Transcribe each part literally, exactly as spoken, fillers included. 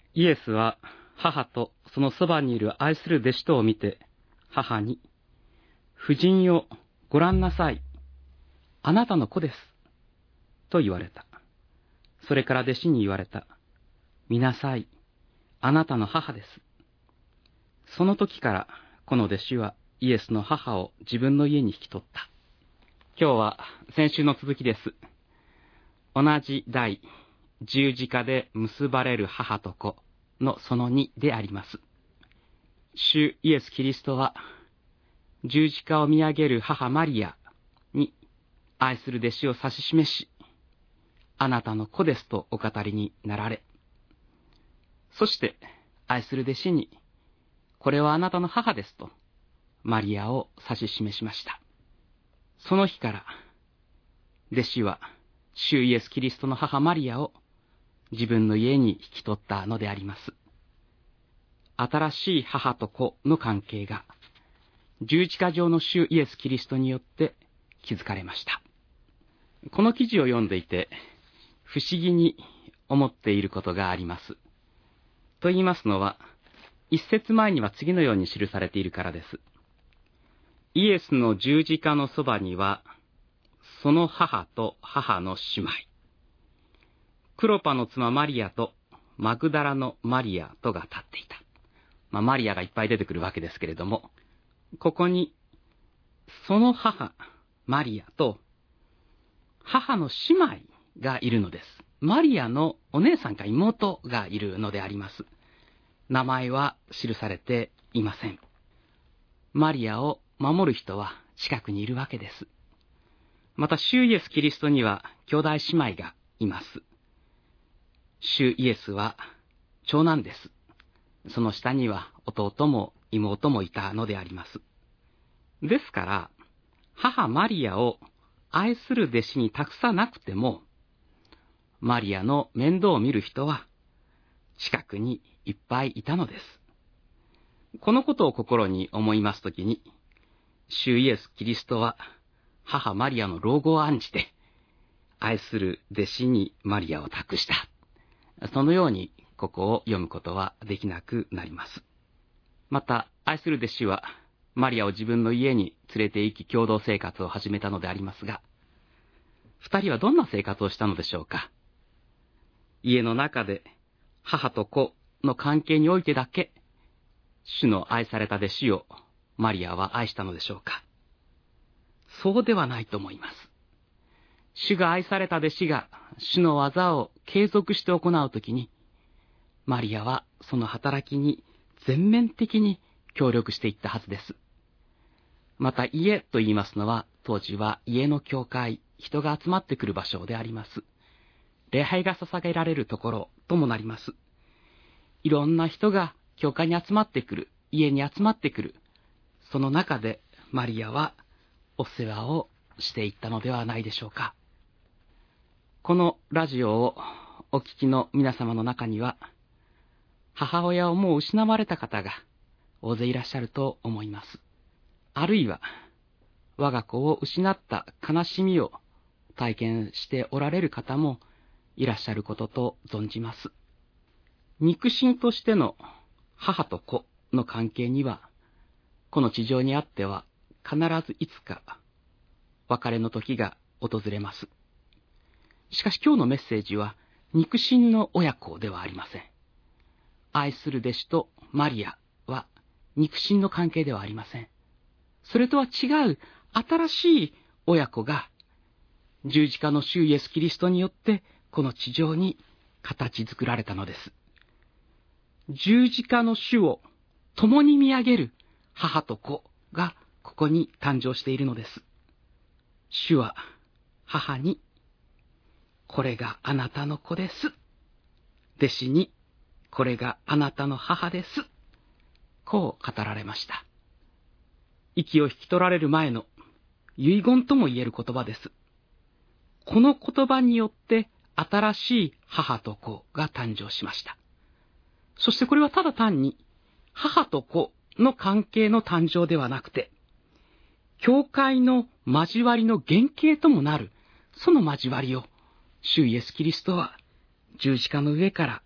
イエスは母とそのそばにいる愛する弟子とを見て、母に、婦人よ、ご覧なさい。あなたの子です。と言われた。それから弟子に言われた。見なさい。あなたの母です。その時から、この弟子はイエスの母を自分の家に引き取った。今日は先週の続きです。同じ題、十字架で結ばれる母と子のそのにであります。主イエス・キリストは、十字架を見上げる母マリアに愛する弟子を指し示し、あなたの子ですとお語りになられ、そして愛する弟子に、これはあなたの母ですとマリアを指し示しました。その日から弟子は主イエス・キリストの母マリアを自分の家に引き取ったのであります。新しい母と子の関係が十字架上の主イエス・キリストによって築かれました。この記事を読んでいて不思議に思っていることがあります。と言いますのは、一節前には次のように記されているからです。イエスの十字架のそばには、その母と母の姉妹、クロパの妻マリアとマグダラのマリアとが立っていた。まあ、マリアがいっぱい出てくるわけですけれども、ここに、その母、マリアと、母の姉妹がいるのです。マリアのお姉さんか妹がいるのであります。名前は記されていません。マリアを守る人は近くにいるわけです。また、主イエス・キリストには兄弟姉妹がいます。主イエスは長男です。その下には弟も妹もいたのであります。ですから、母マリアを愛する弟子に託さなくても、マリアの面倒を見る人は近くにいっぱいいたのです。このことを心に思いますときに、主イエス・キリストは母マリアの老後を案じて、愛する弟子にマリアを託した。そのようにここを読むことはできなくなります。また、愛する弟子はマリアを自分の家に連れて行き共同生活を始めたのでありますが、二人はどんな生活をしたのでしょうか。家の中で母と子の関係においてだけ、主の愛された弟子をマリアは愛したのでしょうか。そうではないと思います。主が愛された弟子が主の技を継続して行うときに、マリアはその働きに全面的に協力していったはずです。また家と言いますのは、当時は家の教会、人が集まってくる場所であります。礼拝が捧げられるところともなります。いろんな人が教会に集まってくる、家に集まってくる。その中でマリアはお世話をしていったのではないでしょうか。このラジオをお聞きの皆様の中には、母親をもう失われた方が大勢いらっしゃると思います。あるいは、我が子を失った悲しみを体験しておられる方もいらっしゃることと存じます。肉親としての母と子の関係には、この地上にあっては必ずいつか別れの時が訪れます。しかし今日のメッセージは肉親の親子ではありません。愛する弟子とマリアは肉親の関係ではありません。それとは違う新しい親子が十字架の主イエスキリストによってこの地上に形作られたのです。十字架の主を共に見上げる母と子がここに誕生しているのです。主は母に、これがあなたの子です。弟子に、これがあなたの母です。こう語られました。息を引き取られる前の遺言とも言える言葉です。この言葉によって新しい母と子が誕生しました。そしてこれはただ単に母と子の関係の誕生ではなくて、教会の交わりの原型ともなるその交わりを主イエスキリストは十字架の上から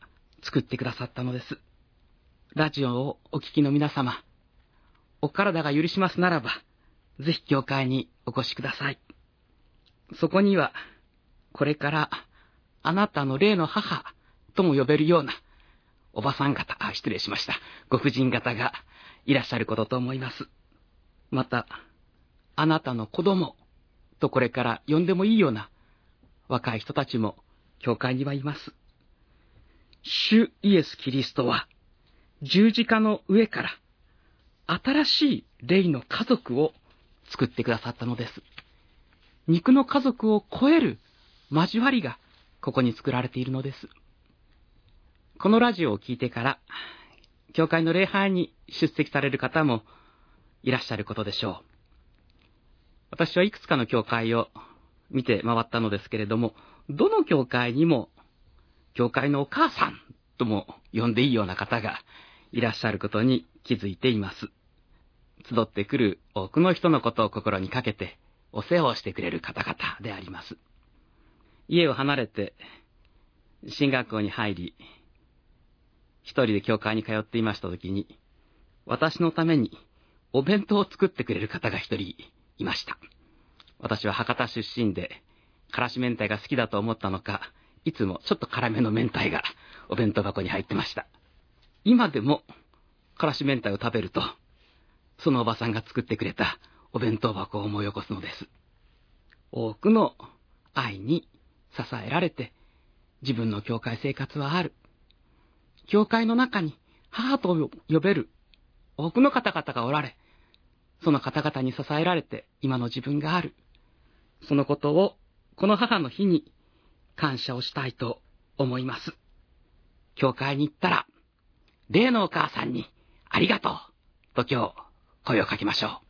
作ってくださったのです。ラジオをお聞きの皆様、お体が許しますならば、ぜひ教会にお越しください。そこには、これからあなたの霊の母とも呼べるようなおばさん方、あ、失礼しました、ご婦人方がいらっしゃることと思います。また、あなたの子供とこれから呼んでもいいような若い人たちも教会にはいます。主イエス・キリストは十字架の上から新しい霊の家族を作ってくださったのです。肉の家族を超える交わりがここに作られているのです。このラジオを聞いてから教会の礼拝に出席される方もいらっしゃることでしょう。私はいくつかの教会を見て回ったのですけれども、どの教会にも教会のお母さんとも呼んでいいような方がいらっしゃることに気づいています。集ってくる多くの人のことを心にかけてお世話をしてくれる方々であります。家を離れて進学校に入り、一人で教会に通っていましたときに、私のためにお弁当を作ってくれる方が一人いました。私は博多出身で、からし明太が好きだと思ったのか、いつもちょっと辛めの明太がお弁当箱に入ってました。今でもからし明太を食べると、そのおばさんが作ってくれたお弁当箱を思い起こすのです。多くの愛に支えられて、自分の教会生活はある。教会の中に母と呼べる多くの方々がおられ、その方々に支えられて今の自分がある。そのことをこの母の日に感謝をしたいと思います。教会に行ったら、例のお母さんにありがとうと今日声をかけましょう。